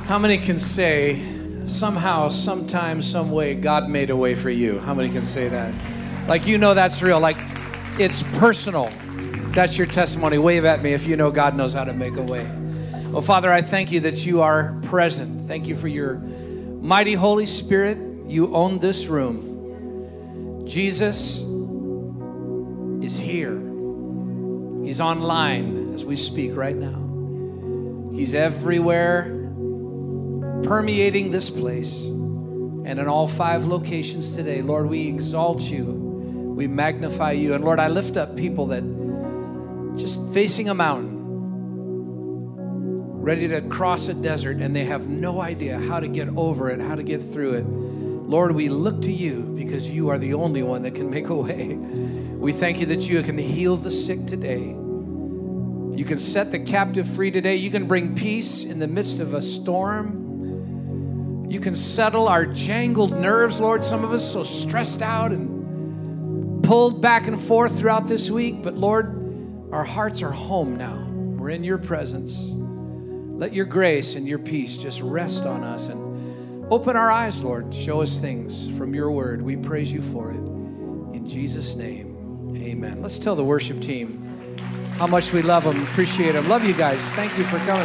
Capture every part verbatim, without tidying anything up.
How many can say, somehow, sometime, some way, God made a way for you? How many can say that? Like, you know that's real. Like, it's personal. That's your testimony. Wave at me if you know God knows how to make a way. Well, Father, I thank you that you are present. Thank you for your mighty Holy Spirit. You own this room. Jesus is here. He's online as we speak right now. He's everywhere, permeating this place and in all five locations today. Lord, we exalt you. We magnify you. And Lord, I lift up people that just facing a mountain, ready to cross a desert, and they have no idea how to get over it, how to get through it. Lord, we look to you because you are the only one that can make a way. We thank you that you can heal the sick today. You can set the captive free today. You can bring peace in the midst of a storm. You can settle our jangled nerves, Lord. Some of us so stressed out and pulled back and forth throughout this week. But Lord, our hearts are home now. We're in your presence. Let your grace and your peace just rest on us and open our eyes, Lord. Show us things from your word. We praise you for it. In Jesus' name, amen. Let's tell the worship team how much we love them, appreciate them. Love you guys. Thank you for coming.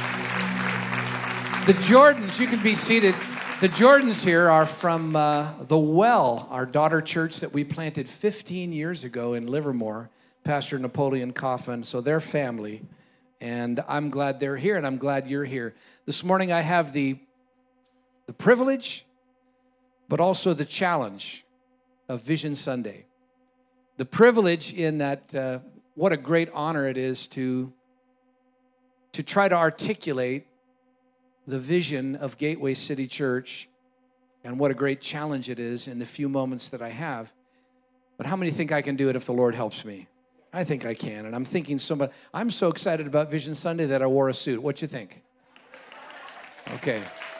The Jordans, you can be seated. The Jordans here are from uh, The Well, our daughter church that we planted fifteen years ago in Livermore, Pastor Napoleon Coffin. So they're family, and I'm glad they're here, and I'm glad you're here. This morning I have the, the privilege, but also the challenge of Vision Sunday. The privilege in that, uh, what a great honor it is to, to try to articulate the vision of Gateway City Church, and what a great challenge it is in the few moments that I have. But how many think I can do it if the Lord helps me? I think I can, and I'm thinking so much. I'm so excited about Vision Sunday that I wore a suit. What you think? Okay.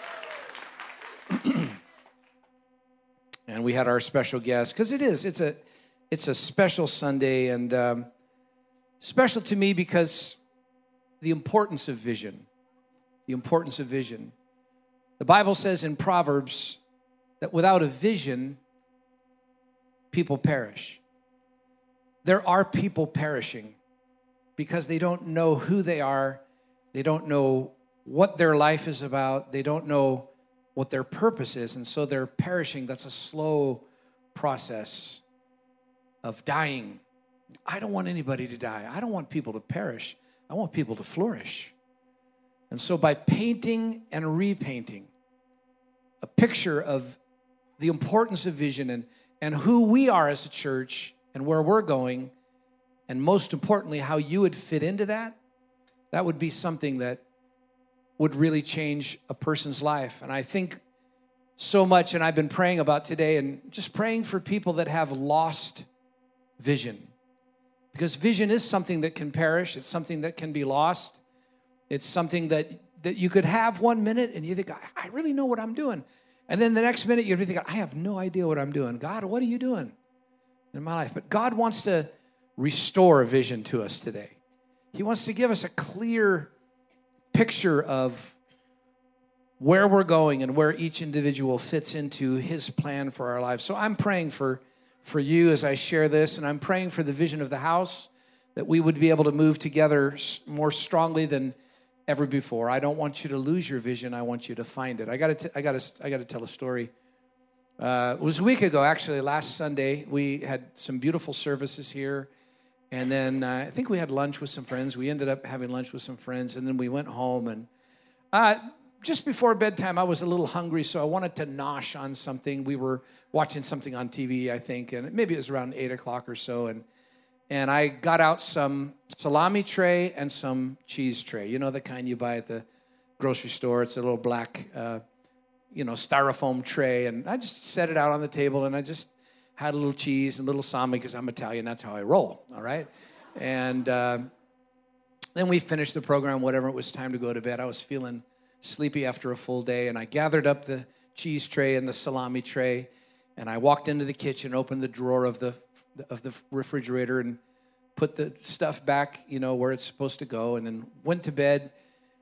And we had our special guest, because it is, it's a, it's a special Sunday, and um, special to me because the importance of vision. The importance of vision. The Bible says in Proverbs that without a vision, people perish. There are people perishing because they don't know who they are. They don't know what their life is about. They don't know what their purpose is. And so they're perishing. That's a slow process of dying. I don't want anybody to die. I don't want people to perish. I want people to flourish. And so by painting and repainting a picture of the importance of vision and, and who we are as a church and where we're going, and most importantly, how you would fit into that, that would be something that would really change a person's life. And I think so much, and I've been praying about today, and just praying for people that have lost vision. Because vision is something that can perish. It's something that can be lost. It's something that, that you could have one minute and you think, I, I really know what I'm doing. And then the next minute you're thinking, I have no idea what I'm doing. God, what are you doing in my life? But God wants to restore a vision to us today. He wants to give us a clear picture of where we're going and where each individual fits into his plan for our lives. So I'm praying for, for you as I share this, and I'm praying for the vision of the house, that we would be able to move together more strongly than ever before. I don't want you to lose your vision. I want you to find it. I got to. I got to. I got to tell a story. Uh, it was a week ago, actually. Last Sunday, we had some beautiful services here, and then uh, I think we had lunch with some friends. We ended up having lunch with some friends, and then we went home. And uh, just before bedtime, I was a little hungry, so I wanted to nosh on something. We were watching something on T V, I think, and maybe it was around eight o'clock or so, and. And I got out some salami tray and some cheese tray. You know, the kind you buy at the grocery store. It's a little black, uh, you know, styrofoam tray. And I just set it out on the table, and I just had a little cheese and a little salami because I'm Italian. That's how I roll, all right? And uh, then we finished the program, whatever. It was time to go to bed. I was feeling sleepy after a full day, and I gathered up the cheese tray and the salami tray, and I walked into the kitchen, opened the drawer of the of the refrigerator and put the stuff back, you know, where it's supposed to go, and then went to bed,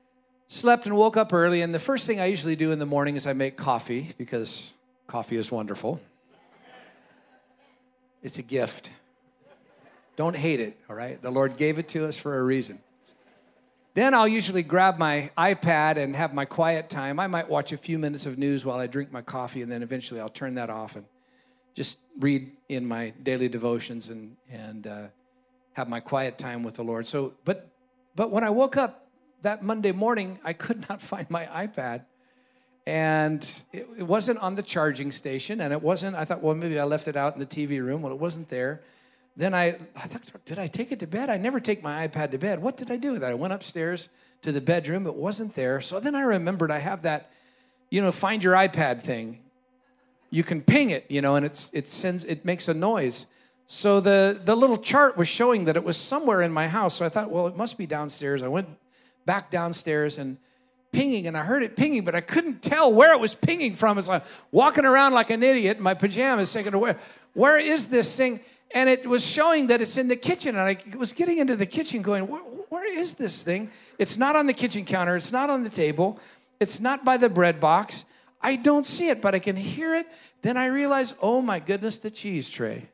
Slept and woke up early, and the first thing I usually do in the morning is I make coffee, because coffee is wonderful. It's a gift. Don't hate it, all right? The Lord gave it to us for a reason. Then I'll usually grab my iPad and have my quiet time. I might watch a few minutes of news while I drink my coffee, and then eventually I'll turn that off and just read in my daily devotions and and uh, have my quiet time with the Lord. So, but but when I woke up that Monday morning, I could not find my iPad, and it, it wasn't on the charging station, and it wasn't. I thought, well, maybe I left it out in the T V room. Well, it wasn't there. Then I, I thought, did I take it to bed? I never take my iPad to bed. What did I do with it? I went upstairs to the bedroom. It wasn't there. So then I remembered I have that, you know, find your iPad thing. You can ping it, you know, and it's it sends it makes a noise. So the the little chart was showing that it was somewhere in my house. So I thought, well, it must be downstairs. I went back downstairs and pinging, and I heard it pinging, but I couldn't tell where it was pinging from. It's like walking around like an idiot in my pajamas, thinking, where where is this thing? And it was showing that it's in the kitchen. And I was getting into the kitchen going, where, where is this thing? It's not on the kitchen counter. It's not on the table. It's not by the bread box. I don't see it, but I can hear it. Then I realize, oh my goodness, the cheese tray.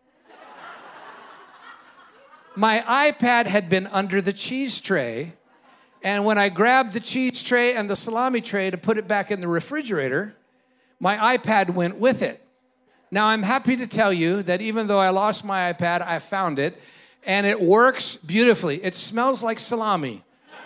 My iPad had been under the cheese tray. And when I grabbed the cheese tray and the salami tray to put it back in the refrigerator, my iPad went with it. Now, I'm happy to tell you that even though I lost my iPad, I found it, and it works beautifully. It smells like salami,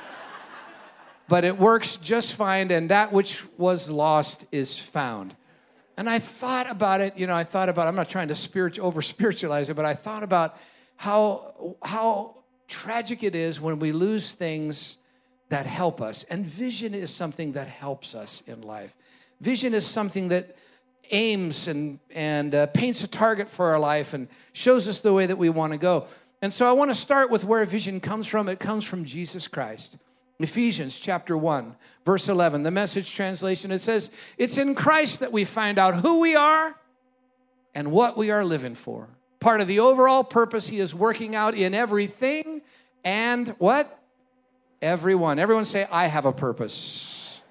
but it works just fine, and that which was lost is found. And I thought about it, you know, I thought about, I'm not trying to spirit, over-spiritualize it, but I thought about how, how tragic it is when we lose things that help us. And vision is something that helps us in life. Vision is something that aims and, and uh, paints a target for our life and shows us the way that we want to go. And so I want to start with where vision comes from. It comes from Jesus Christ. Ephesians chapter one, verse eleven, the Message translation, it says, it's in Christ that we find out who we are and what we are living for. Part of the overall purpose he is working out in everything and what? Everyone. Everyone say, I have a purpose.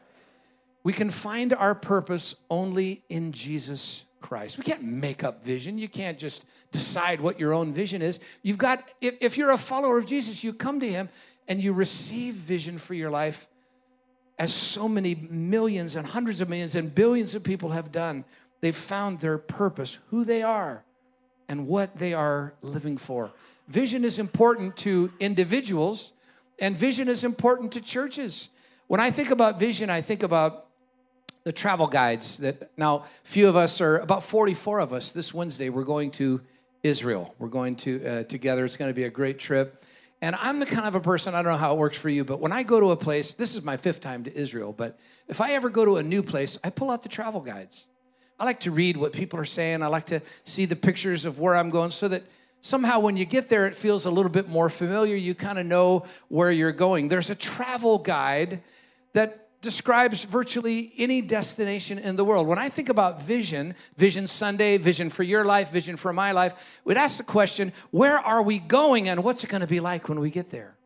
We can find our purpose only in Jesus Christ. We can't make up vision. You can't just decide what your own vision is. You've got, if, if you're a follower of Jesus, you come to him and you receive vision for your life, as so many millions and hundreds of millions and billions of people have done. They've found their purpose, who they are, and what they are living for. Vision is important to individuals, and vision is important to churches. When I think about vision, I think about the travel guides that now few of us are, about forty-four of us this Wednesday, we're going to Israel. We're going to uh, together. It's going to be a great trip. And I'm the kind of a person, I don't know how it works for you, but when I go to a place, this is my fifth time to Israel, but if I ever go to a new place, I pull out the travel guides. I like to read what people are saying. I like to see the pictures of where I'm going so that somehow when you get there, it feels a little bit more familiar. You kind of know where you're going. There's a travel guide that describes virtually any destination in the world. When I think about vision, Vision Sunday, vision for your life, vision for my life, we'd ask the question, where are we going and what's it going to be like when we get there?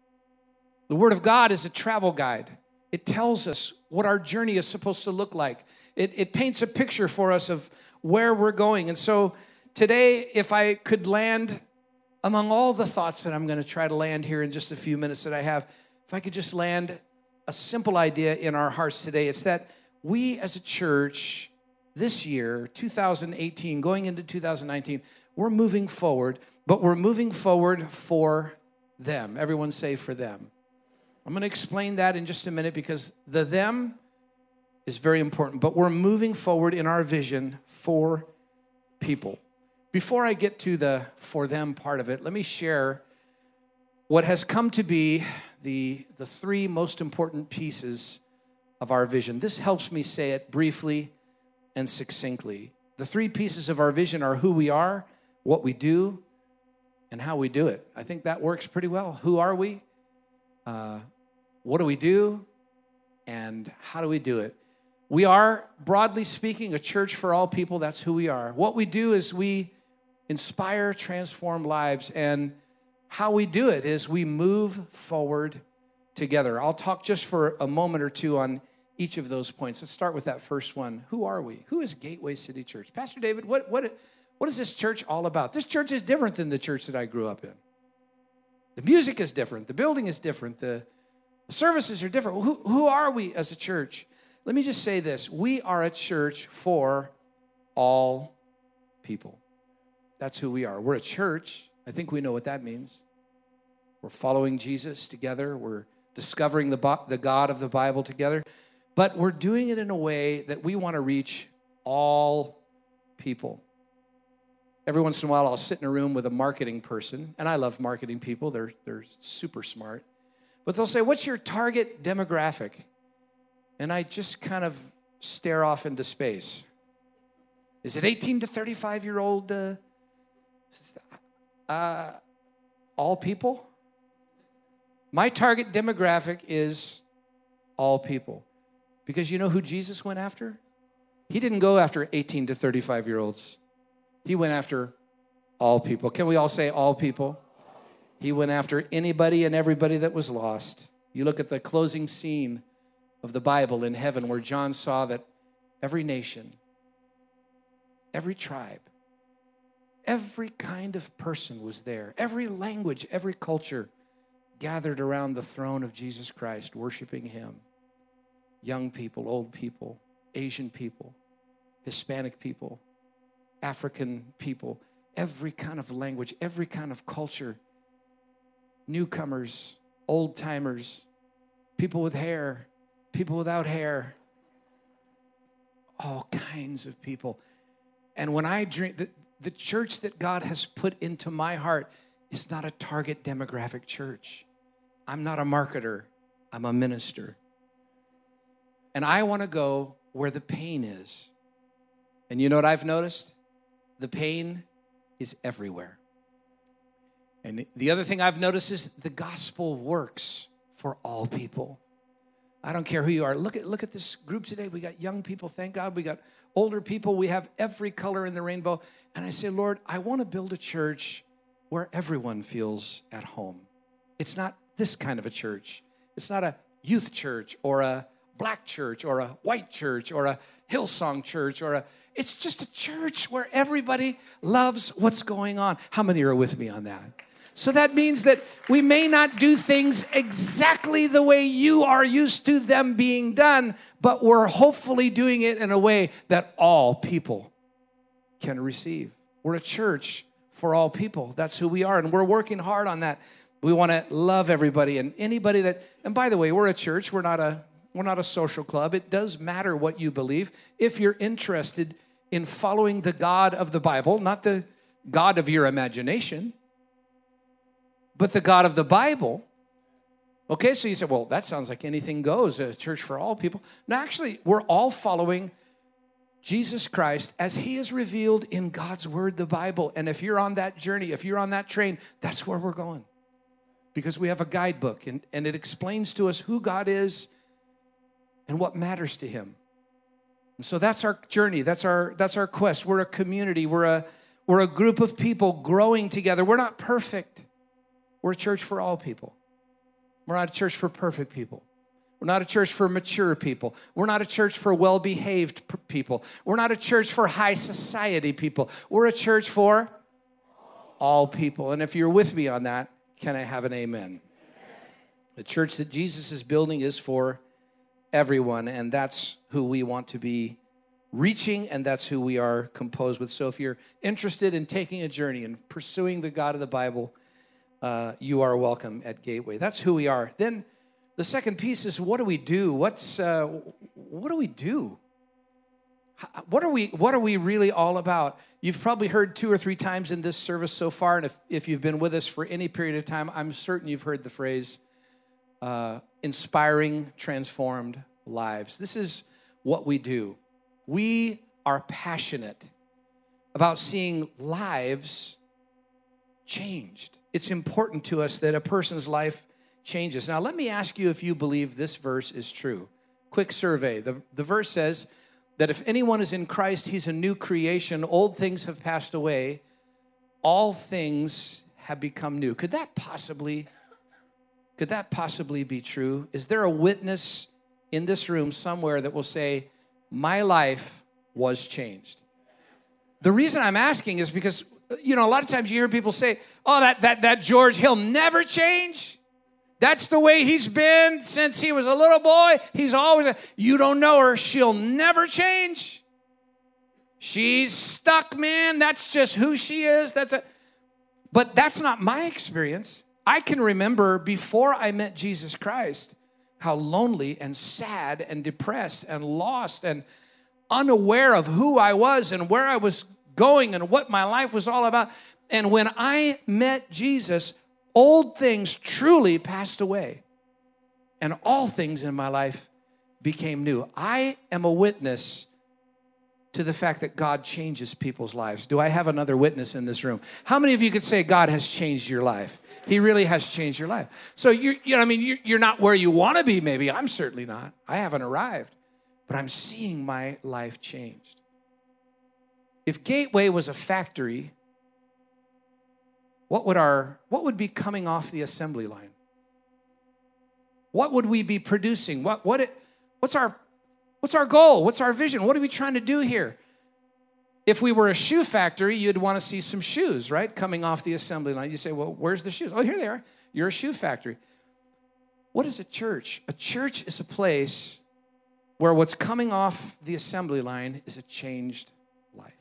The Word of God is a travel guide. It tells us what our journey is supposed to look like. It, it paints a picture for us of where we're going. And so today, if I could land among all the thoughts that I'm going to try to land here in just a few minutes that I have, if I could just land a simple idea in our hearts today. It's that we as a church this year, two thousand eighteen, going into two thousand nineteen, we're moving forward, but we're moving forward for them. Everyone say for them. I'm going to explain that in just a minute because the them is very important, but we're moving forward in our vision for people. Before I get to the for them part of it, let me share what has come to be the, the three most important pieces of our vision. This helps me say it briefly and succinctly. The three pieces of our vision are who we are, what we do, and how we do it. I think that works pretty well. Who are we? Uh, what do we do? And how do we do it? We are, broadly speaking, a church for all people. That's who we are. What we do is we inspire, transform lives, and how we do it is we move forward together. I'll talk just for a moment or two on each of those points. Let's start with that first one. Who are we? Who is Gateway City Church? Pastor David, what, what, what is this church all about? This church is different than the church that I grew up in. The music is different. The building is different. The, the services are different. Who, who are we as a church? Let me just say this. We are a church for all people. That's who we are. We're a church. I think we know what that means. We're following Jesus together. We're discovering the, the God of the Bible together. But we're doing it in a way that we want to reach all people. Every once in a while, I'll sit in a room with a marketing person, and I love marketing people. They're, they're super smart. But they'll say, what's your target demographic? And I just kind of stare off into space. Is it eighteen to thirty-five-year-old uh, uh, all people? My target demographic is all people. Because you know who Jesus went after? He didn't go after eighteen to thirty-five-year-olds. He went after all people. Can we all say all people? He went after anybody and everybody that was lost. You look at the closing scene of the Bible in heaven where John saw that every nation, every tribe, every kind of person was there. Every language, every culture gathered around the throne of Jesus Christ, worshiping him. Young people, old people, Asian people, Hispanic people, African people, every kind of language, every kind of culture, newcomers, old-timers, people with hair, people without hair, all kinds of people. And when I drink, the, the church that God has put into my heart is not a target demographic church. I'm not a marketer. I'm a minister. And I want to go where the pain is. And you know what I've noticed? The pain is everywhere. And the other thing I've noticed is the gospel works for all people. I don't care who you are. Look at, look at this group today. We got young people, thank God. We got older people. We have every color in the rainbow. And I say, Lord, I want to build a church where everyone feels at home. It's not this kind of a church. It's not a youth church or a black church or a white church or a Hillsong church or a, it's just a church where everybody loves what's going on. How many are with me on that? So that means that we may not do things exactly the way you are used to them being done, but we're hopefully doing it in a way that all people can receive. We're a church for all people. That's who we are, and we're working hard on that. We want to love everybody and anybody that, and by the way, we're a church. We're not a, we're not a social club. It does matter what you believe. If you're interested in following the God of the Bible, not the God of your imagination, but the God of the Bible. Okay, so you say, well, that sounds like anything goes, a church for all people. No, actually, we're all following Jesus Christ as he is revealed in God's word, the Bible. And if you're on that journey, if you're on that train, that's where we're going. Because we have a guidebook, and, and it explains to us who God is and what matters to him. And so that's our journey. That's our, that's our quest. We're a community. We're a, we're a group of people growing together. We're not perfect. We're a church for all people. We're not a church for perfect people. We're not a church for mature people. We're not a church for well-behaved p- people. We're not a church for high society people. We're a church for all people. And if you're with me on that, can I have an amen? Amen. The church that Jesus is building is for everyone, and that's who we want to be reaching, and that's who we are composed with. So if you're interested in taking a journey and pursuing the God of the Bible, Uh, you are welcome at Gateway. That's who we are. Then the second piece is, what do we do? What's uh, what do we do? What are we What are we really all about? You've probably heard two or three times in this service so far, and if, if you've been with us for any period of time, I'm certain you've heard the phrase, uh, inspiring transformed lives. This is what we do. We are passionate about seeing lives changed. It's important to us that a person's life changes. Now, let me ask you if you believe this verse is true. Quick survey. The, the verse says that if anyone is in Christ, he's a new creation. Old things have passed away. All things have become new. Could that possibly, Could that possibly be true? Is there a witness in this room somewhere that will say, my life was changed? The reason I'm asking is because, you know, a lot of times you hear people say, oh, that, that, that George, he'll never change. That's the way he's been since he was a little boy. He's always, a, you don't know her. She'll never change. She's stuck, man. That's just who she is. That's a, but that's not my experience. I can remember before I met Jesus Christ, how lonely and sad and depressed and lost and unaware of who I was and where I was going and what my life was all about. And when I met Jesus, old things truly passed away, and all things in my life became new. I am a witness to the fact that God changes people's lives. Do I have another witness in this room? How many of you could say God has changed your life? He really has changed your life. So you're, you know, I mean, you're, you're not where you want to be, maybe. I'm certainly not. I haven't arrived, but I'm seeing my life changed. If Gateway was a factory, What would our what would be coming off the assembly line? What would we be producing? What what it, what's our what's our goal? What's our vision? What are we trying to do here? If we were a shoe factory, you'd want to see some shoes, right? Coming off the assembly line. You say, "Well, where's the shoes?" Oh, here they are. You're a shoe factory. What is a church? A church is a place where what's coming off the assembly line is a changed life.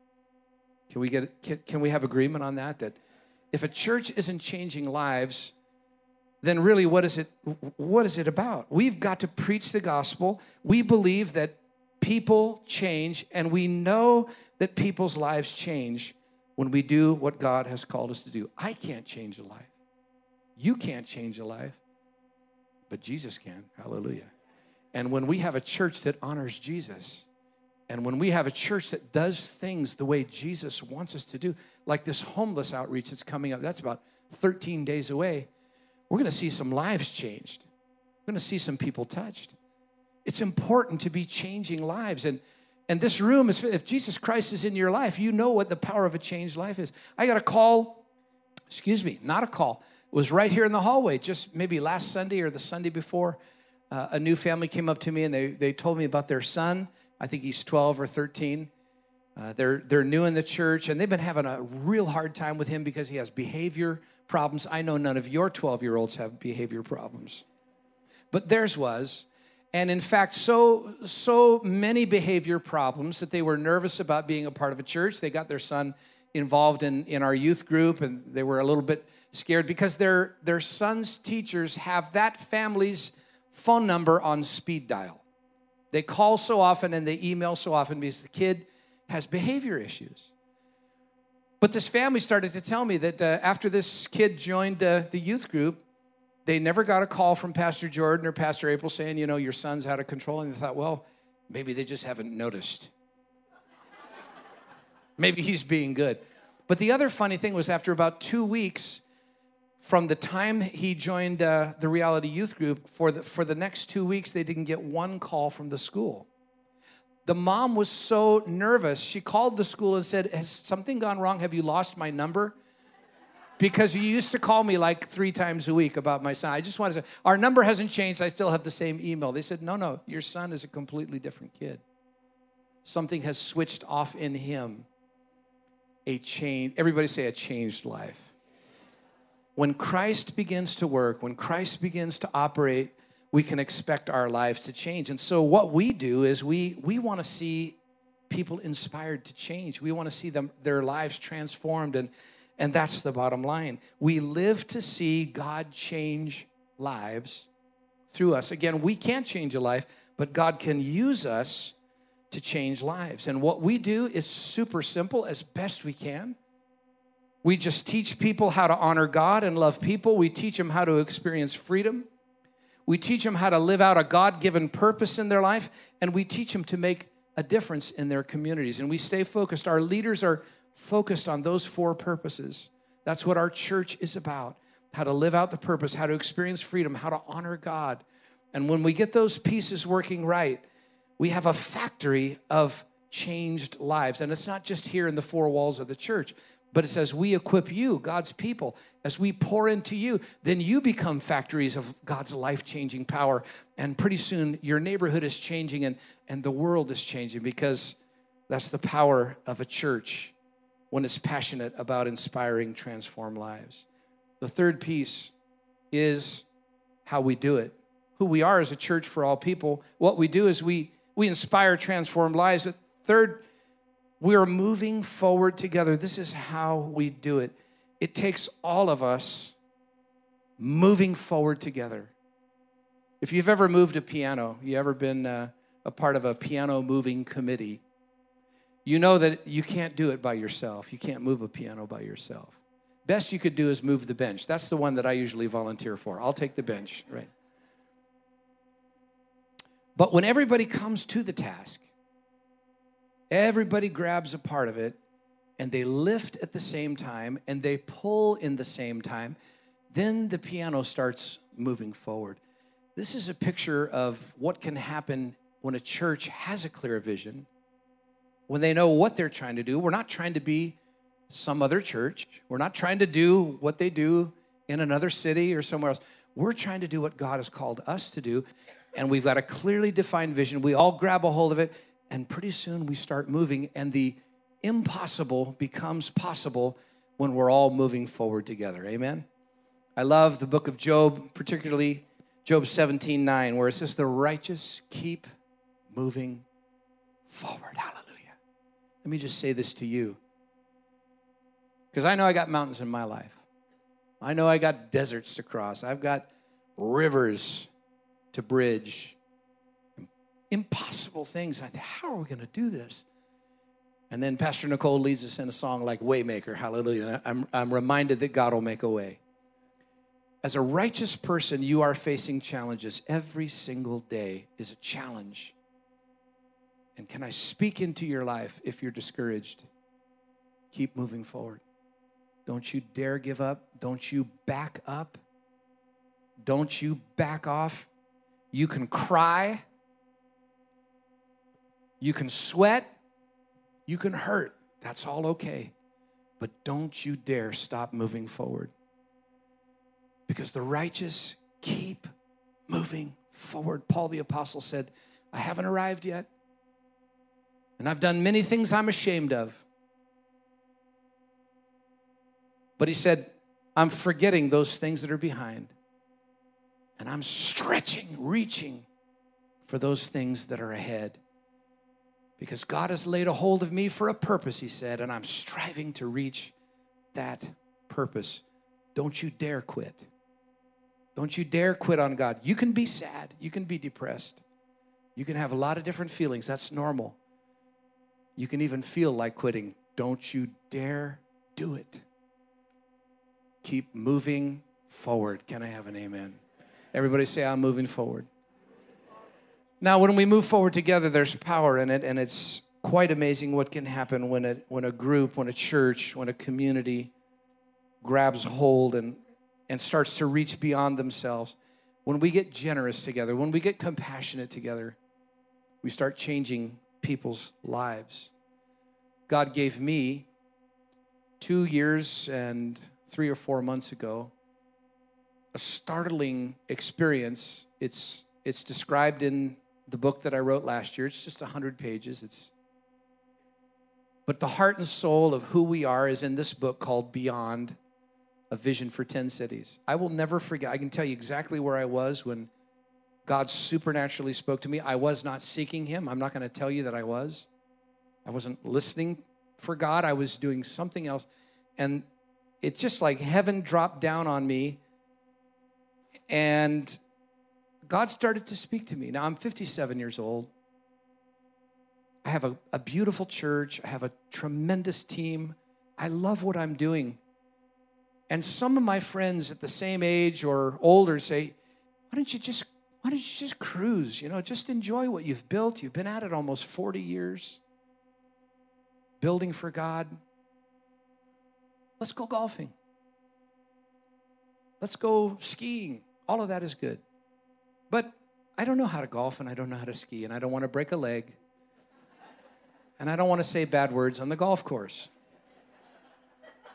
Can we get can, can we have agreement on that? That if a church isn't changing lives, then really what is it what is it about? We've got to preach the gospel. We believe that people change, and we know that people's lives change when we do what God has called us to do. I can't change a life. You can't change a life, but Jesus can. Hallelujah. And when we have a church that honors Jesus, and when we have a church that does things the way Jesus wants us to do, like this homeless outreach that's coming up, that's about thirteen days away, we're going to see some lives changed. We're going to see some people touched. It's important to be changing lives. And, and this room, is if Jesus Christ is in your life, you know what the power of a changed life is. I got a call, excuse me, not a call. It was right here in the hallway, just maybe last Sunday or the Sunday before. Uh, a new family came up to me, and they, they told me about their son. I think he's twelve or thirteen. Uh, they're, they're new in the church, and they've been having a real hard time with him because he has behavior problems. I know none of your twelve-year-olds have behavior problems, but theirs was. And in fact, so, so many behavior problems that they were nervous about being a part of a church. They got their son involved in, in our youth group, and they were a little bit scared because their, their son's teachers have that family's phone number on speed dial. They call so often and they email so often because the kid has behavior issues. But this family started to tell me that uh, after this kid joined uh, the youth group, they never got a call from Pastor Jordan or Pastor April saying, you know, your son's out of control. And they thought, well, maybe they just haven't noticed. Maybe he's being good. But the other funny thing was after about two weeks from the time he joined uh, the Reality Youth Group, for the, for the next two weeks, they didn't get one call from the school. The mom was so nervous, she called the school and said, has something gone wrong? Have you lost my number? Because you used to call me like three times a week about my son. I just wanted to say, our number hasn't changed. I still have the same email. They said, no, no, your son is a completely different kid. Something has switched off in him. A change, everybody say a changed life. When Christ begins to work, when Christ begins to operate, we can expect our lives to change. And so what we do is we, we want to see people inspired to change. We want to see them their lives transformed, and, and that's the bottom line. We live to see God change lives through us. Again, we can't change a life, but God can use us to change lives. And what we do is super simple as best we can. We just teach people how to honor God and love people. We teach them how to experience freedom. We teach them how to live out a God-given purpose in their life, and we teach them to make a difference in their communities. And we stay focused. Our leaders are focused on those four purposes. That's what our church is about, how to live out the purpose, how to experience freedom, how to honor God. And when we get those pieces working right, we have a factory of changed lives. And it's not just here in the four walls of the church. But it says, we equip you, God's people, as we pour into you, then you become factories of God's life-changing power. And pretty soon, your neighborhood is changing and, and the world is changing, because that's the power of a church when it's passionate about inspiring, transformed lives. The third piece is how we do it. Who we are as a church for all people. What we do is we, we inspire transformed lives. The third, we are moving forward together. This is how we do it. It takes all of us moving forward together. If you've ever moved a piano, you ever been uh, a part of a piano moving committee, you know that you can't do it by yourself. You can't move a piano by yourself. Best you could do is move the bench. That's the one that I usually volunteer for. I'll take the bench, right? But when everybody comes to the task, everybody grabs a part of it, and they lift at the same time, and they pull in the same time, then the piano starts moving forward. This is a picture of what can happen when a church has a clear vision, when they know what they're trying to do. We're not trying to be some other church. We're not trying to do what they do in another city or somewhere else. We're trying to do what God has called us to do, and we've got a clearly defined vision. We all grab a hold of it, and pretty soon we start moving, and the impossible becomes possible when we're all moving forward together. Amen? I love the book of Job, particularly Job seventeen nine, where it says, the righteous keep moving forward. Hallelujah. Let me just say this to you, because I know I got mountains in my life. I know I got deserts to cross. I've got rivers to bridge. Impossible things. I think, how are we going to do this? And then Pastor Nicole leads us in a song like Waymaker. Hallelujah. I'm, I'm reminded that God will make a way. As a righteous person, you are facing challenges. Every single day is a challenge. And can I speak into your life if you're discouraged? Keep moving forward. Don't you dare give up. Don't you back up. Don't you back off. You can cry. You can sweat. You can hurt. That's all okay. But don't you dare stop moving forward. Because the righteous keep moving forward. Paul the Apostle said, I haven't arrived yet. And I've done many things I'm ashamed of. But he said, I'm forgetting those things that are behind. And I'm stretching, reaching for those things that are ahead. Because God has laid a hold of me for a purpose, he said, and I'm striving to reach that purpose. Don't you dare quit. Don't you dare quit on God. You can be sad. You can be depressed. You can have a lot of different feelings. That's normal. You can even feel like quitting. Don't you dare do it. Keep moving forward. Can I have an amen? Everybody say, I'm moving forward. Now, when we move forward together, there's power in it, and it's quite amazing what can happen when a, when a group, when a church, when a community grabs hold and, and starts to reach beyond themselves. When we get generous together, when we get compassionate together, we start changing people's lives. God gave me two years and three or four months ago a startling experience. It's it's described in the book that I wrote last year. It's just one hundred pages. It's but the heart and soul of who we are is in this book called Beyond, a Vision for ten Cities. I will never forget. I can tell you exactly where I was when God supernaturally spoke to me. I was not seeking him. I'm not going to tell you that I was. I wasn't listening for God. I was doing something else. And it's just like heaven dropped down on me. And God started to speak to me. Now, I'm fifty-seven years old. I have a, a beautiful church. I have a tremendous team. I love what I'm doing. And some of my friends at the same age or older say, why don't you just Why don't you just cruise? You know, just enjoy what you've built. You've been at it almost forty years, building for God. Let's go golfing. Let's go skiing. All of that is good. But I don't know how to golf, and I don't know how to ski, and I don't want to break a leg, and I don't want to say bad words on the golf course.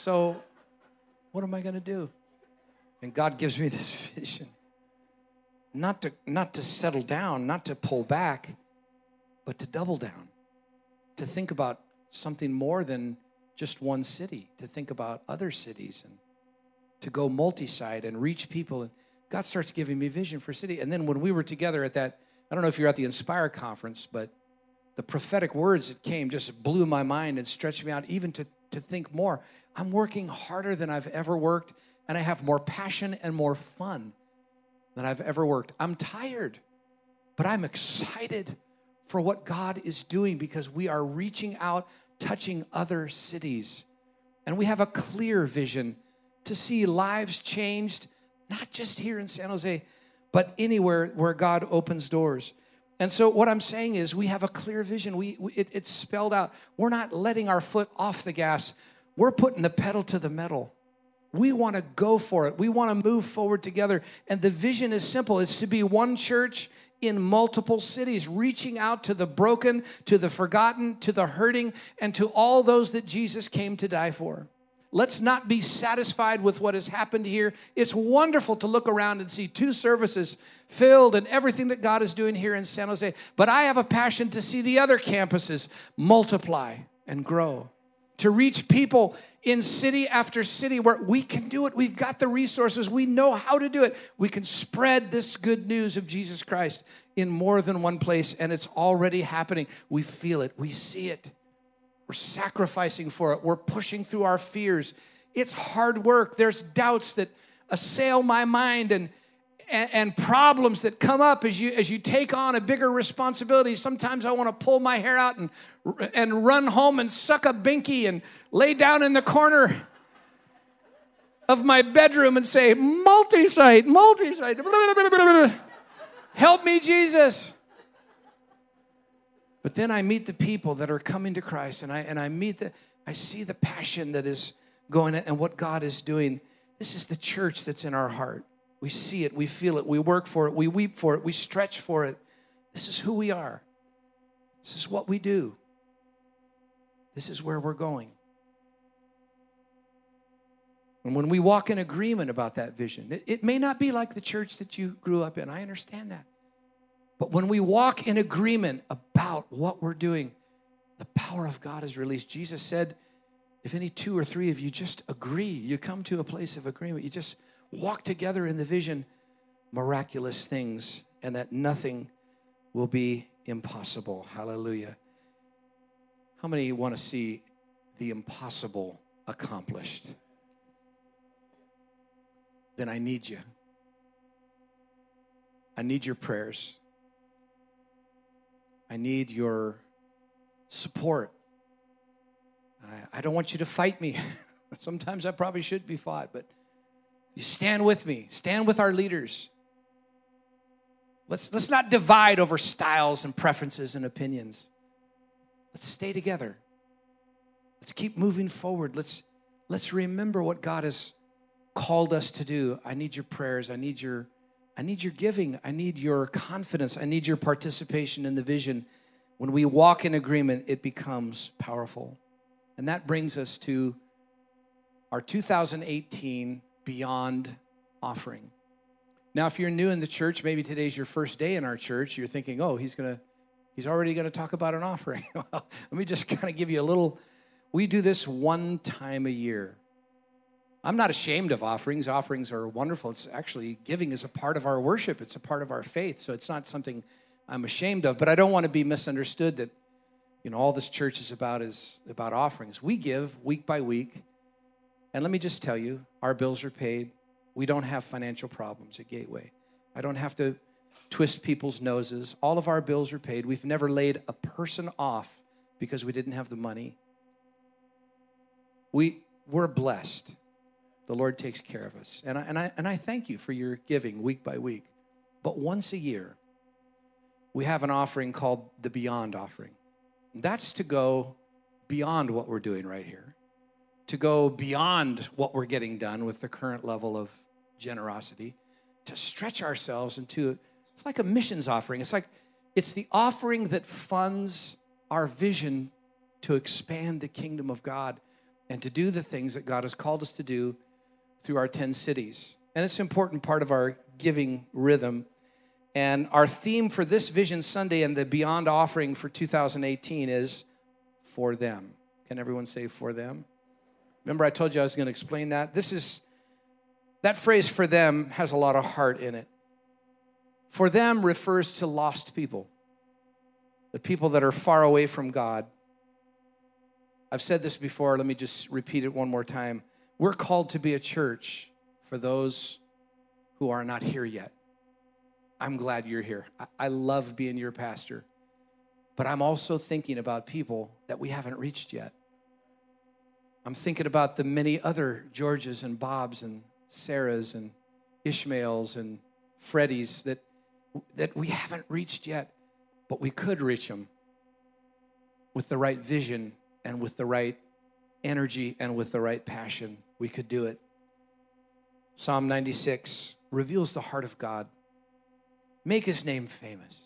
So what am I going to do? And God gives me this vision. Not to, not to settle down, not to pull back, but to double down. To think about something more than just one city. To think about other cities and to go multi-site and reach people. And God starts giving me vision for city. And then when we were together at that, I don't know if you're at the Inspire conference, but the prophetic words that came just blew my mind and stretched me out even to, to think more. I'm working harder than I've ever worked, and I have more passion and more fun than I've ever worked. I'm tired, but I'm excited for what God is doing because we are reaching out, touching other cities. And we have a clear vision to see lives changed, not just here in San Jose, but anywhere where God opens doors. And so what I'm saying is we have a clear vision. We, we it, it's spelled out. We're not letting our foot off the gas. We're putting the pedal to the metal. We want to go for it. We want to move forward together. And the vision is simple. It's to be one church in multiple cities, reaching out to the broken, to the forgotten, to the hurting, and to all those that Jesus came to die for. Let's not be satisfied with what has happened here. It's wonderful to look around and see two services filled and everything that God is doing here in San Jose. But I have a passion to see the other campuses multiply and grow, to reach people in city after city where we can do it. We've got the resources. We know how to do it. We can spread this good news of Jesus Christ in more than one place, and it's already happening. We feel it. We see it. We're sacrificing for it. We're pushing through our fears. It's hard work. There's doubts that assail my mind and, and, and problems that come up as you, as you take on a bigger responsibility. Sometimes I want to pull my hair out and, and run home and suck a binky and lay down in the corner of my bedroom and say, multi-site, multi-site. Help me, Jesus. But then I meet the people that are coming to Christ, and I and I meet the, I see the passion that is going and what God is doing. This is the church that's in our heart. We see it, we feel it, we work for it, we weep for it, we stretch for it. This is who we are. This is what we do. This is where we're going. And when we walk in agreement about that vision, it, it may not be like the church that you grew up in. I understand that. But when we walk in agreement about what we're doing, the power of God is released. Jesus said, if any two or three of you just agree, you come to a place of agreement, you just walk together in the vision, miraculous things, and that nothing will be impossible. Hallelujah. How many want to see the impossible accomplished? Then I need you. I need your prayers. I need your support. I, I don't want you to fight me. Sometimes I probably should be fought, but you stand with me. Stand with our leaders. Let's, let's not divide over styles and preferences and opinions. Let's stay together. Let's keep moving forward. Let's, let's remember what God has called us to do. I need your prayers. I need your I need your giving. I need your confidence. I need your participation in the vision. When we walk in agreement, it becomes powerful. And that brings us to our two thousand eighteen Beyond offering. Now, if you're new in the church, maybe today's your first day in our church, you're thinking, oh, he's gonna, he's already gonna talk about an offering. Well, let me just kind of give you a little, we do this one time a year. I'm not ashamed of offerings. Offerings are wonderful. It's actually, giving is a part of our worship. It's a part of our faith. So it's not something I'm ashamed of. But I don't want to be misunderstood that, you know, all this church is about is about offerings. We give week by week. And let me just tell you, our bills are paid. We don't have financial problems at Gateway. I don't have to twist people's noses. All of our bills are paid. We've never laid a person off because we didn't have the money. We, we're blessed. The Lord takes care of us. And I, and I and I thank you for your giving week by week. But once a year, we have an offering called the Beyond offering. That's to go beyond what we're doing right here, to go beyond what we're getting done with the current level of generosity, to stretch ourselves into, it's like a missions offering. It's like, it's the offering that funds our vision to expand the kingdom of God and to do the things that God has called us to do through our ten cities. And it's an important part of our giving rhythm. And our theme for this Vision Sunday and the Beyond offering for two thousand eighteen is for them. Can everyone say for them? Remember I told you I was going to explain that? This is, that phrase for them has a lot of heart in it. For them refers to lost people, the people that are far away from God. I've said this before, let me just repeat it one more time. We're called to be a church for those who are not here yet. I'm glad you're here. I love being your pastor. But I'm also thinking about people that we haven't reached yet. I'm thinking about the many other Georges and Bobs and Sarahs and Ishmaels and Freddies that, that we haven't reached yet, but we could reach them with the right vision and with the right energy and with the right passion. We could do it. Psalm ninety-six reveals the heart of God. Make his name famous.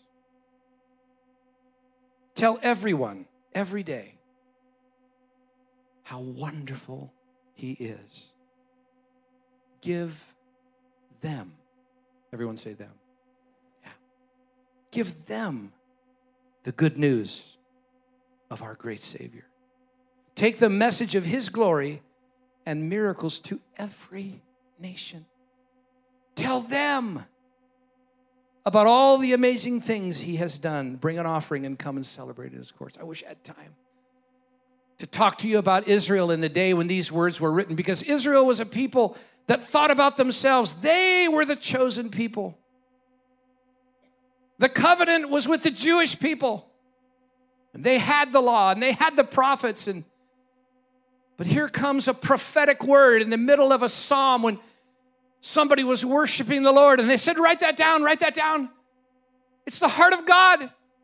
Tell everyone, every day, how wonderful he is. Give them. Everyone say them. Yeah. Give them the good news of our great Savior. Take the message of his glory and miracles to every nation. Tell them about all the amazing things he has done. Bring an offering and come and celebrate in his courts. I wish I had time to talk to you about Israel in the day when these words were written, because Israel was a people that thought about themselves. They were the chosen people. The covenant was with the Jewish people. And they had the law and they had the prophets. And but here comes a prophetic word in the middle of a psalm when somebody was worshiping the Lord, and they said, write that down, write that down. It's the heart of God.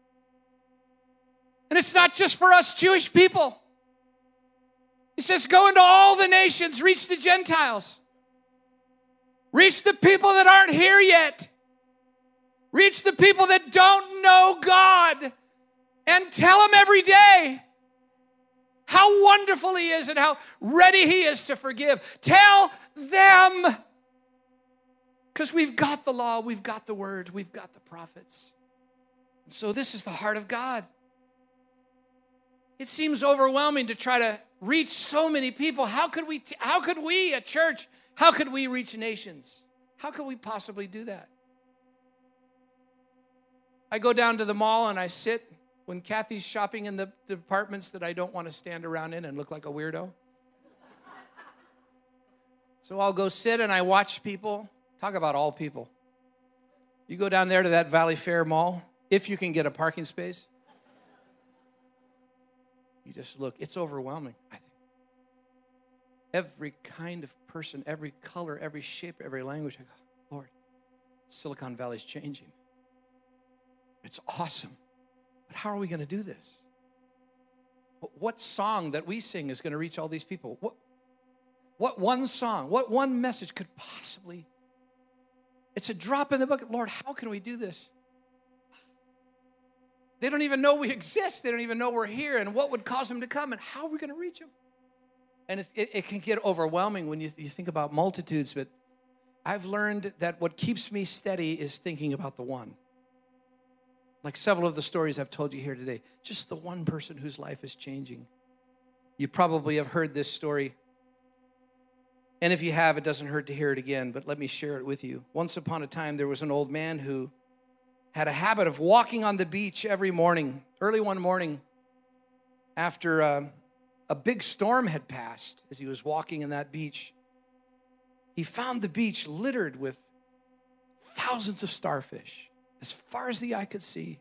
And it's not just for us Jewish people. He says, go into all the nations, reach the Gentiles. Reach the people that aren't here yet. Reach the people that don't know God. And tell them every day how wonderful he is and how ready he is to forgive. Tell them. Because we've got the law, we've got the word, we've got the prophets. And so this is the heart of God. It seems overwhelming to try to reach so many people. How could we, how could we, a church, how could we reach nations? How could we possibly do that? I go down to the mall and I sit when Kathy's shopping in the departments that I don't want to stand around in and look like a weirdo. So I'll go sit and I watch people. Talk about all people. You go down there to that Valley Fair Mall, if you can get a parking space. You just look. It's overwhelming, I think. Every kind of person, every color, every shape, every language. I go, Lord, Silicon Valley's changing. It's awesome. But how are we going to do this? What song that we sing is going to reach all these people? What, what one song, what one message could possibly... It's a drop in the bucket. Lord, how can we do this? They don't even know we exist. They don't even know we're here. And what would cause them to come? And how are we going to reach them? And it, it, it can get overwhelming when you, you think about multitudes. But I've learned that what keeps me steady is thinking about the one. Like several of the stories I've told you here today. Just the one person whose life is changing. You probably have heard this story. And if you have, it doesn't hurt to hear it again, but let me share it with you. Once upon a time, there was an old man who had a habit of walking on the beach every morning, early one morning, after uh, a big storm had passed. As he was walking in that beach, he found the beach littered with thousands of starfish, as far as the eye could see.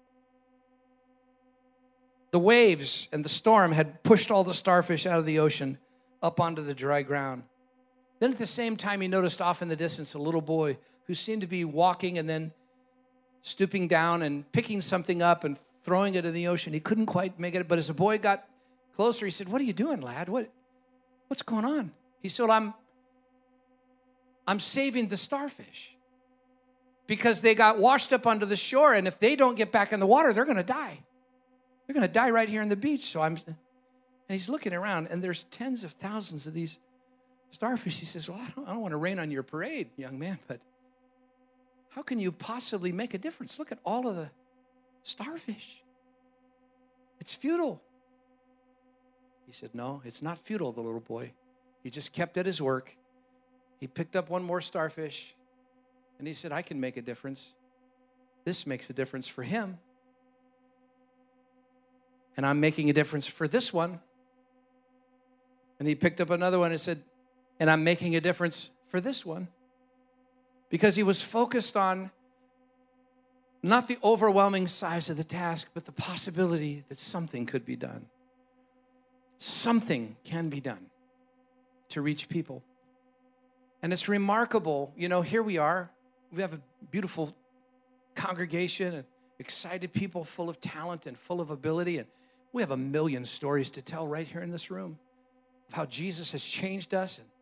The waves and the storm had pushed all the starfish out of the ocean up onto the dry ground. Then at the same time, he noticed off in the distance a little boy who seemed to be walking and then stooping down and picking something up and throwing it in the ocean. He couldn't quite make it, but as the boy got closer, he said, what are you doing, lad? What, what's going on? He said, I'm, I'm saving the starfish because they got washed up onto the shore, and if they don't get back in the water, they're going to die. They're going to die right here on the beach. So I'm... And And he's looking around, and there's tens of thousands of these starfish. He says, well, I don't, I don't want to rain on your parade, young man, but how can you possibly make a difference? Look at all of the starfish. It's futile. He said, no, it's not futile, the little boy. He just kept at his work. He picked up one more starfish, and he said, I can make a difference. This makes a difference for him. And I'm making a difference for this one. And he picked up another one and said, and I'm making a difference for this one. Because he was focused on not the overwhelming size of the task, but the possibility that something could be done. Something can be done to reach people. And it's remarkable. You know, here we are. We have a beautiful congregation and excited people full of talent and full of ability. And we have a million stories to tell right here in this room of how Jesus has changed us. And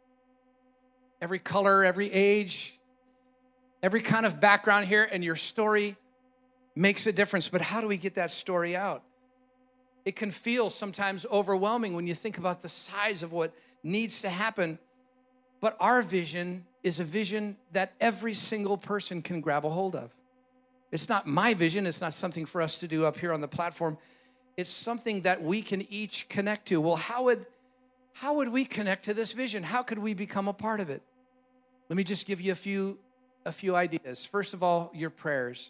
every color, every age, every kind of background here, and your story makes a difference. But how do we get that story out? It can feel sometimes overwhelming when you think about the size of what needs to happen. But our vision is a vision that every single person can grab a hold of. It's not my vision. It's not something for us to do up here on the platform. It's something that we can each connect to. Well, how would, how would we connect to this vision? How could we become a part of it? Let me just give you a few, a few ideas. First of all, your prayers.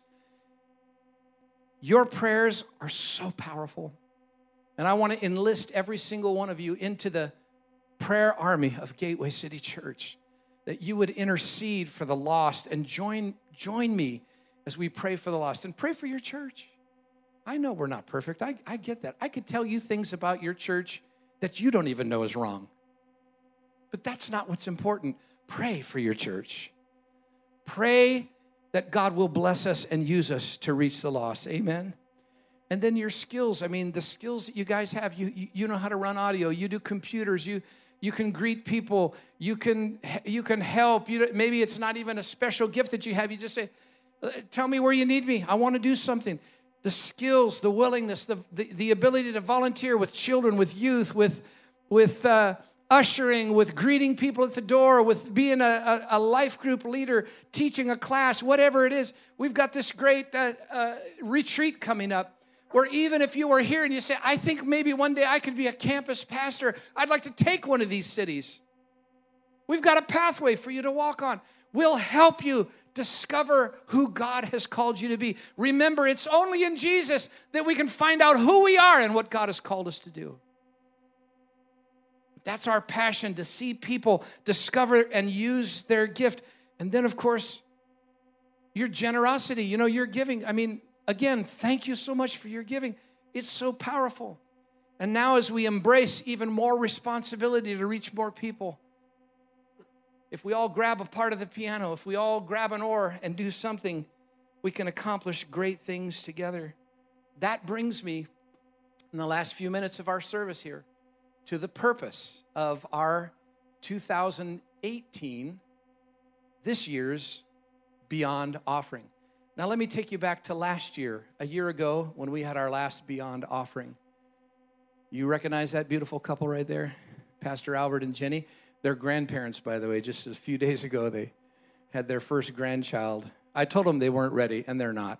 Your prayers are so powerful. And I want to enlist every single one of you into the prayer army of Gateway City Church, that you would intercede for the lost and join, join me as we pray for the lost and pray for your church. I know we're not perfect. I, I get that. I could tell you things about your church that you don't even know is wrong. But that's not what's important. Pray for your church. Pray that God will bless us and use us to reach the lost. Amen. And then your skills. I mean, the skills that you guys have. You, you, you know how to run audio. You do computers. You you can greet people. You can you can help. You maybe it's not even a special gift that you have. You just say, tell me where you need me. I want to do something. The skills, the willingness, the the, the ability to volunteer with children, with youth, with with uh, ushering, with greeting people at the door, with being a, a, a life group leader, teaching a class, whatever it is. We've got this great uh, uh, retreat coming up, where even if you were here and you say, I think maybe one day I could be a campus pastor, I'd like to take one of these cities. We've got a pathway for you to walk on. We'll help you discover who God has called you to be. Remember, it's only in Jesus that we can find out who we are and what God has called us to do. That's our passion, to see people discover and use their gift. And then, of course, your generosity, you know, your giving. I mean, again, thank you so much for your giving. It's so powerful. And now as we embrace even more responsibility to reach more people, if we all grab a part of the piano, if we all grab an oar and do something, we can accomplish great things together. That brings me, in the last few minutes of our service here, to the purpose of our two thousand eighteen, this year's Beyond offering. Now, let me take you back to last year, a year ago, when we had our last Beyond offering. You recognize that beautiful couple right there? Pastor Albert and Jenny. They're grandparents, by the way. Just a few days ago, they had their first grandchild. I told them they weren't ready, and they're not.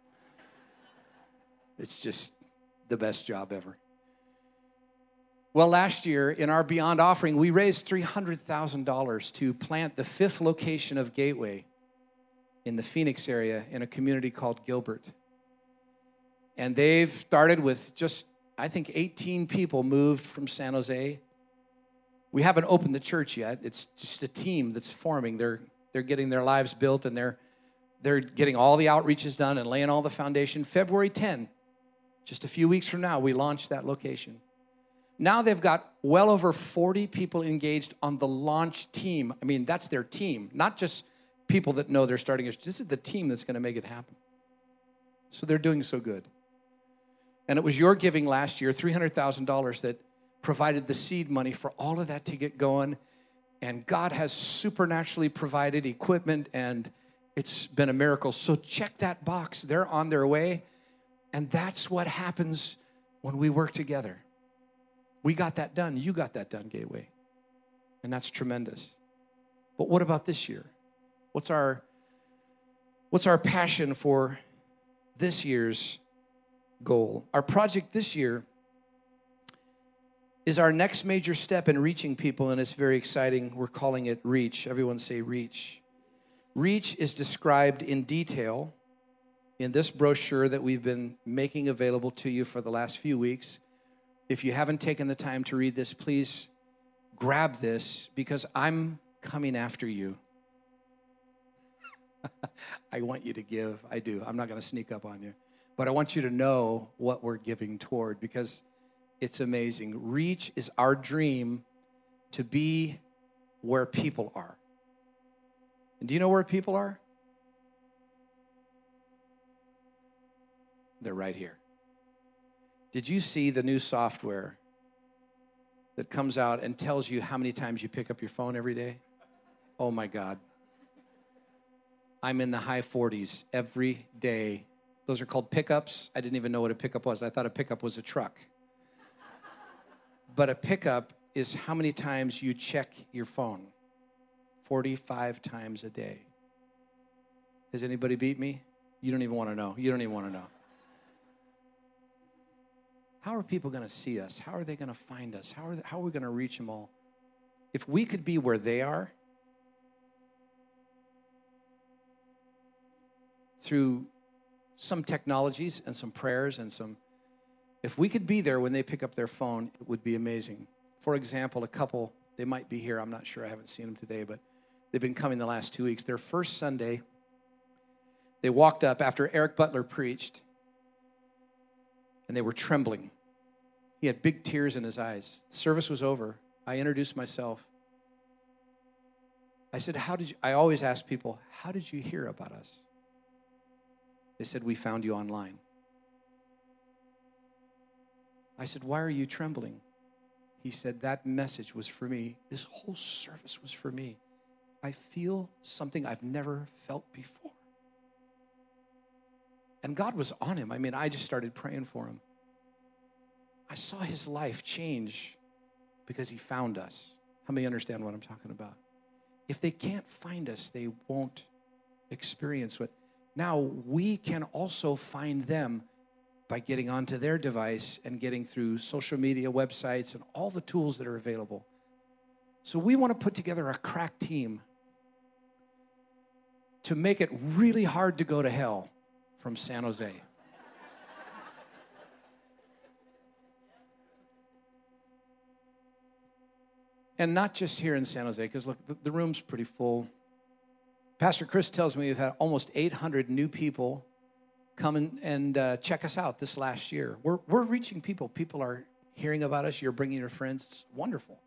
It's just the best job ever. Well, last year, in our Beyond offering, we raised three hundred thousand dollars to plant the fifth location of Gateway in the Phoenix area in a community called Gilbert. And they've started with just, I think, eighteen people moved from San Jose. We haven't opened the church yet. It's just a team that's forming. They're they're getting their lives built, and they're they're getting all the outreaches done and laying all the foundation. February tenth, just a few weeks from now, we launched that location. Now they've got well over forty people engaged on the launch team. I mean, that's their team, not just people that know they're starting. This is the team that's going to make it happen. So they're doing so good. And it was your giving last year, three hundred thousand dollars, that provided the seed money for all of that to get going. And God has supernaturally provided equipment, and it's been a miracle. So check that box. They're on their way. And that's what happens when we work together. We got that done. You got that done, Gateway. And that's tremendous. But what about this year? What's our, what's our passion for this year's goal? Our project this year is our next major step in reaching people, and it's very exciting. We're calling it Reach. Everyone say Reach. Reach is described in detail in this brochure that we've been making available to you for the last few weeks. If you haven't taken the time to read this, please grab this, because I'm coming after you. I want you to give. I do. I'm not going to sneak up on you. But I want you to know what we're giving toward, because it's amazing. Reach is our dream to be where people are. And do you know where people are? They're right here. Did you see the new software that comes out and tells you how many times you pick up your phone every day? Oh my God. I'm in the high forties every day. Those are called pickups. I didn't even know what a pickup was. I thought a pickup was a truck. But a pickup is how many times you check your phone. forty-five times a day. Has anybody beat me? You don't even want to know. You don't even want to know. How are people going to see us? How are they going to find us? How are, they, how are we going to reach them all? If we could be where they are, through some technologies and some prayers and some, if we could be there when they pick up their phone, it would be amazing. For example, a couple, they might be here. I'm not sure. I haven't seen them today, but they've been coming the last two weeks. Their first Sunday, they walked up after Eric Butler preached, and they were trembling. He had big tears in his eyes. The service was over. I introduced myself. I said, how did you, I always ask people, how did you hear about us? They said, we found you online. I said, why are you trembling? He said, that message was for me. This whole service was for me. I feel something I've never felt before. And God was on him. I mean, I just started praying for him. I saw his life change because he found us. How many understand what I'm talking about? If they can't find us, they won't experience what. Now, we can also find them by getting onto their device and getting through social media, websites, and all the tools that are available. So we want to put together a crack team to make it really hard to go to hell from San Jose. And not just here in San Jose, because look, the, the room's pretty full. Pastor Chris tells me we've had almost eight hundred new people come and, and uh, check us out this last year. We're, we're reaching people. People are hearing about us. You're bringing your friends. It's wonderful.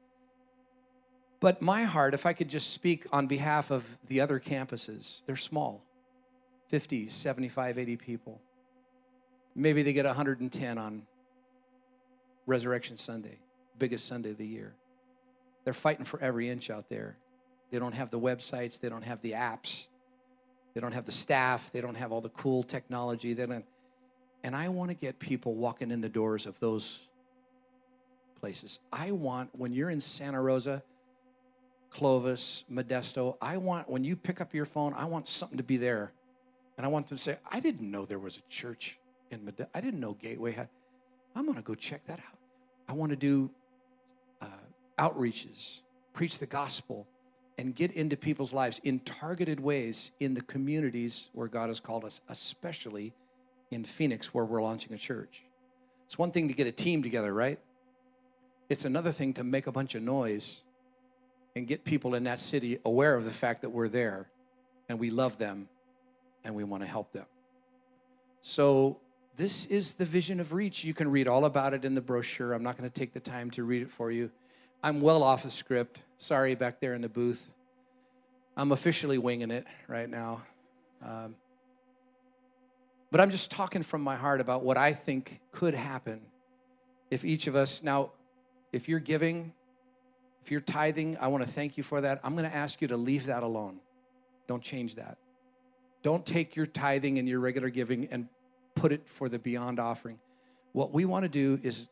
But my heart, if I could just speak on behalf of the other campuses, they're small, fifty, seventy-five, eighty people. Maybe they get one hundred ten on Resurrection Sunday, biggest Sunday of the year. They're fighting for every inch out there. They don't have the websites. They don't have the apps. They don't have the staff. They don't have all the cool technology. They don't, and I want to get people walking in the doors of those places. I want, when you're in Santa Rosa, Clovis, Modesto, I want, when you pick up your phone, I want something to be there. And I want them to say, I didn't know there was a church in Modesto. I didn't know Gateway had. I'm going to go check that out. I want to do uh, outreaches, preach the gospel, and get into people's lives in targeted ways in the communities where God has called us, especially in Phoenix, where we're launching a church. It's one thing to get a team together, right? It's another thing to make a bunch of noise and get people in that city aware of the fact that we're there and we love them and we want to help them. So this is the vision of Reach. You can read all about it in the brochure. I'm not going to take the time to read it for you. I'm well off the script. Sorry, back there in the booth. I'm officially winging it right now. Um, but I'm just talking from my heart about what I think could happen if each of us, now, if you're giving, if you're tithing, I want to thank you for that. I'm going to ask you to leave that alone. Don't change that. Don't take your tithing and your regular giving and put it for the Beyond offering. What we want to do is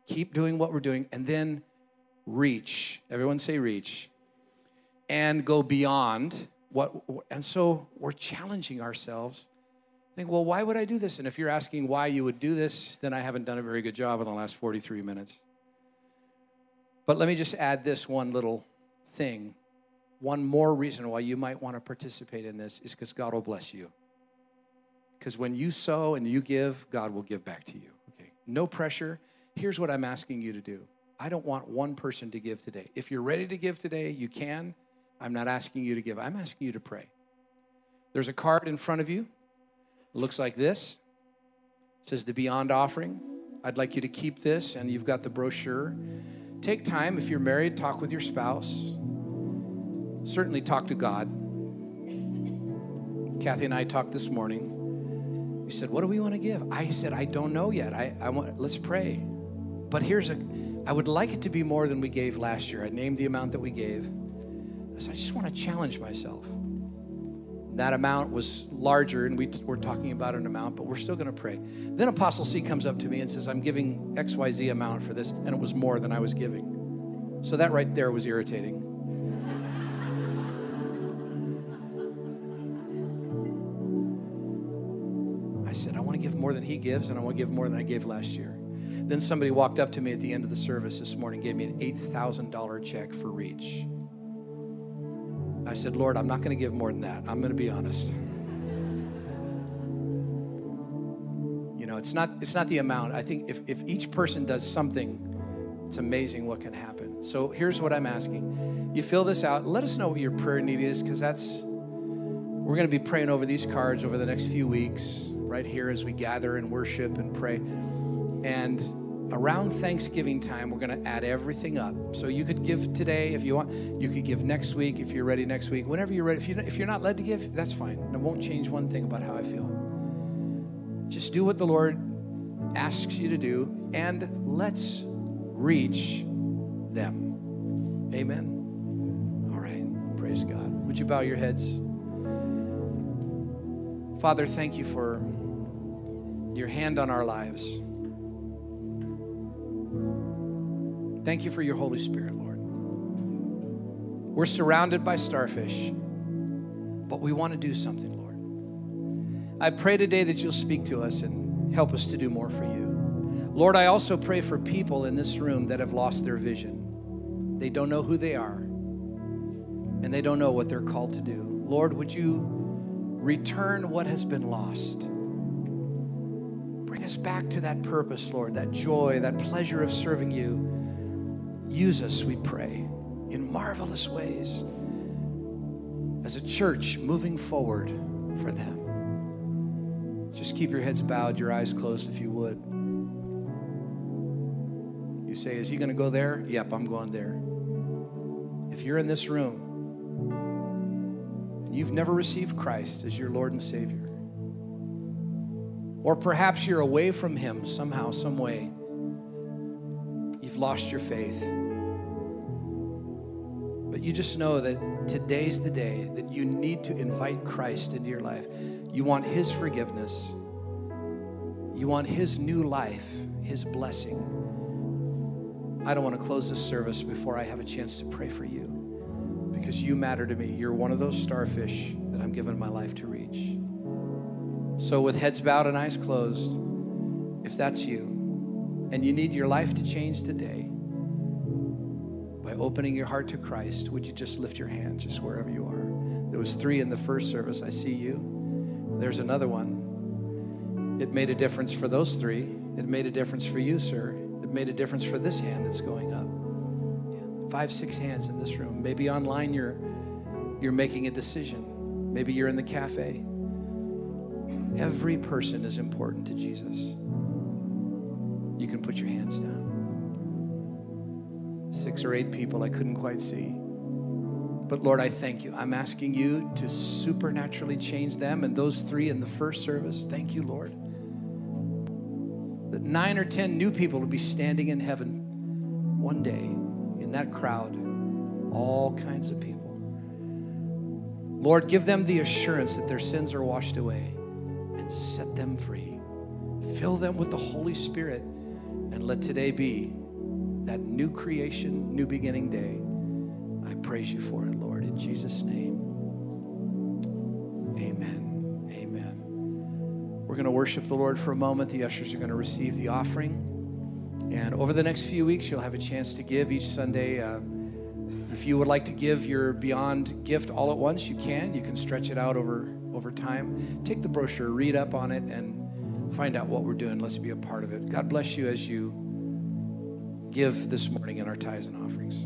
Keep doing what we're doing, and then reach. Everyone say reach. And go beyond what, and so we're challenging ourselves. Think, well, why would I do this? And if you're asking why you would do this, then I haven't done a very good job in the last forty-three minutes. But let me just add this one little thing. One more reason why you might want to participate in this is because God will bless you. Because when you sow and you give, God will give back to you. Okay, no pressure. Here's what I'm asking you to do. I don't want one person to give today. If you're ready to give today, you can. I'm not asking you to give. I'm asking you to pray. There's a card in front of you. It looks like this. It says the Beyond Offering. I'd like you to keep this, and you've got the brochure. Take time, if you're married, talk with your spouse. Certainly talk to God. Kathy and I talked this morning. We said, what do we want to give? I said, I don't know yet. I, I want, let's pray. But here's a, I would like it to be more than we gave last year. I named the amount that we gave. I said, I just want to challenge myself. That amount was larger, and we t- we're talking about an amount, but we're still going to pray. Then Apostle C comes up to me and says, I'm giving X Y Z amount for this, and it was more than I was giving. So that right there was irritating. I said, I want to give more than he gives, and I want to give more than I gave last year. Then somebody walked up to me at the end of the service this morning, gave me an eight thousand dollars check for Reach. I said, Lord, I'm not going to give more than that. I'm going to be honest. You know, it's not it's not the amount. I think if, if each person does something, it's amazing what can happen. So here's what I'm asking. You fill this out. Let us know what your prayer need is, because that's, we're going to be praying over these cards over the next few weeks, right here as we gather and worship and pray. And around Thanksgiving time, we're going to add everything up. So you could give today if you want. You could give next week if you're ready next week. Whenever you're ready. If, you, if you're not led to give, that's fine. It won't change one thing about how I feel. Just do what the Lord asks you to do, and let's reach them. Amen? All right. Praise God. Would you bow your heads? Father, thank you for your hand on our lives. Thank you for your Holy Spirit, Lord. We're surrounded by starfish, but we want to do something, Lord. I pray today that you'll speak to us and help us to do more for you. Lord, I also pray for people in this room that have lost their vision. They don't know who they are, and they don't know what they're called to do. Lord, would you return what has been lost? Bring us back to that purpose, Lord, that joy, that pleasure of serving you. Use us, we pray, in marvelous ways as a church moving forward for them. Just keep your heads bowed, your eyes closed if you would. You say, is he going to go there? Yep, I'm going there. If you're in this room and you've never received Christ as your Lord and Savior, or perhaps you're away from him somehow, some way, you've lost your faith. But you just know that today's the day that you need to invite Christ into your life. You want his forgiveness. You want his new life, his blessing. I don't want to close this service before I have a chance to pray for you, because you matter to me. You're one of those starfish that I'm giving my life to reach. So with heads bowed and eyes closed, if that's you, and you need your life to change today, by opening your heart to Christ, would you just lift your hand just wherever you are? There was three in the first service. I see you. There's another one. It made a difference for those three. It made a difference for you, sir. It made a difference for this hand that's going up. Yeah. Five, six hands in this room. Maybe online you're you're making a decision. Maybe you're in the cafe. Every person is important to Jesus. You can put your hands down. Six or eight people I couldn't quite see. But Lord, I thank you. I'm asking you to supernaturally change them and those three in the first service. Thank you, Lord. That nine or ten new people will be standing in heaven one day in that crowd. All kinds of people. Lord, give them the assurance that their sins are washed away and set them free. Fill them with the Holy Spirit And let today be that new creation, new beginning day. I praise you for it, Lord, in Jesus' name. Amen. Amen. We're going to worship the Lord for a moment. The ushers are going to receive the offering. And over the next few weeks, you'll have a chance to give each Sunday. Uh, if you would like to give your Beyond gift all at once, you can. You can stretch it out over, over time. Take the brochure, read up on it, and find out what we're doing. Let's be a part of it. God bless you as you give this morning in our tithes and offerings.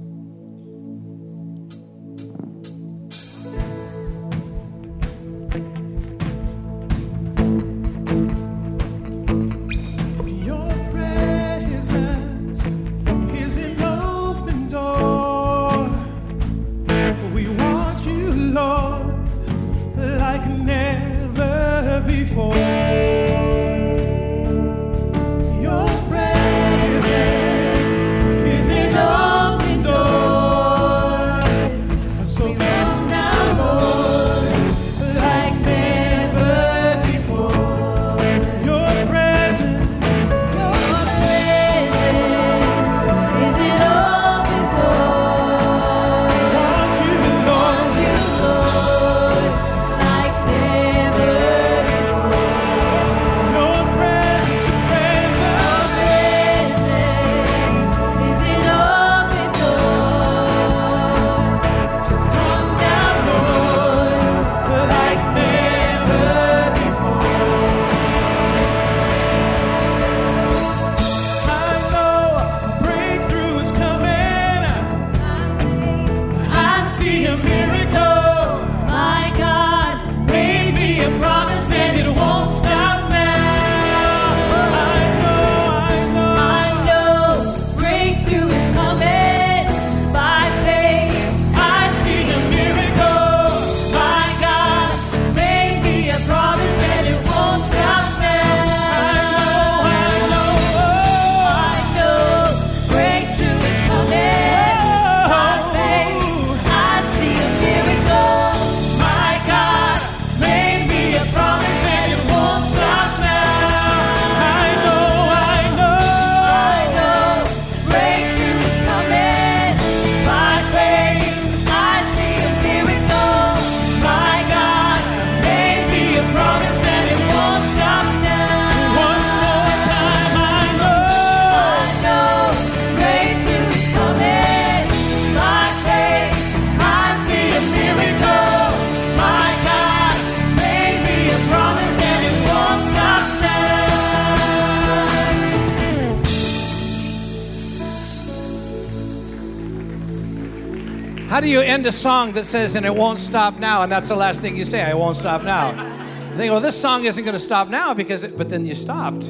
How do you end a song that says, and it won't stop now, and that's the last thing you say, I won't stop now? You think, well, this song isn't going to stop now, because it, but then you stopped.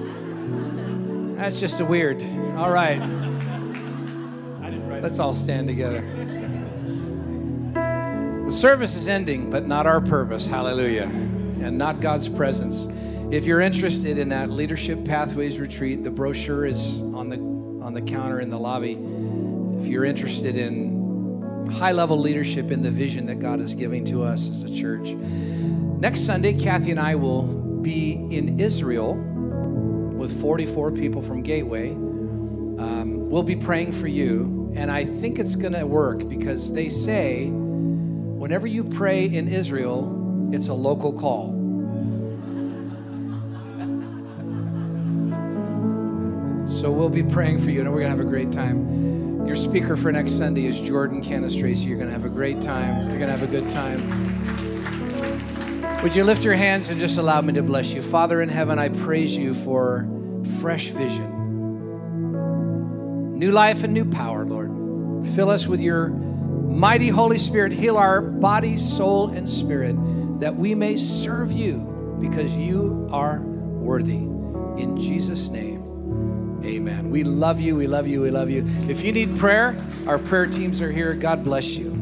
That's just a weird. All right. Let's all stand together. The service is ending, but not our purpose. Hallelujah. And not God's presence. If you're interested in that Leadership Pathways retreat, the brochure is on the on the counter in the lobby. If you're interested in high-level leadership in the vision that God is giving to us as a church. Next Sunday, Kathy and I will be in Israel with forty-four people from Gateway. Um, we'll be praying for you, and I think it's going to work because they say whenever you pray in Israel, it's a local call. So we'll be praying for you, and we're going to have a great time. Your speaker for next Sunday is Jordan Cannistraci. You're going to have a great time. You're going to have a good time. Would you lift your hands and just allow me to bless you? Father in heaven, I praise you for fresh vision, new life and new power, Lord. Fill us with your mighty Holy Spirit. Heal our body, soul, and spirit, that we may serve you because you are worthy. In Jesus' name. Amen. We love you. We love you. We love you. If you need prayer, our prayer teams are here. God bless you.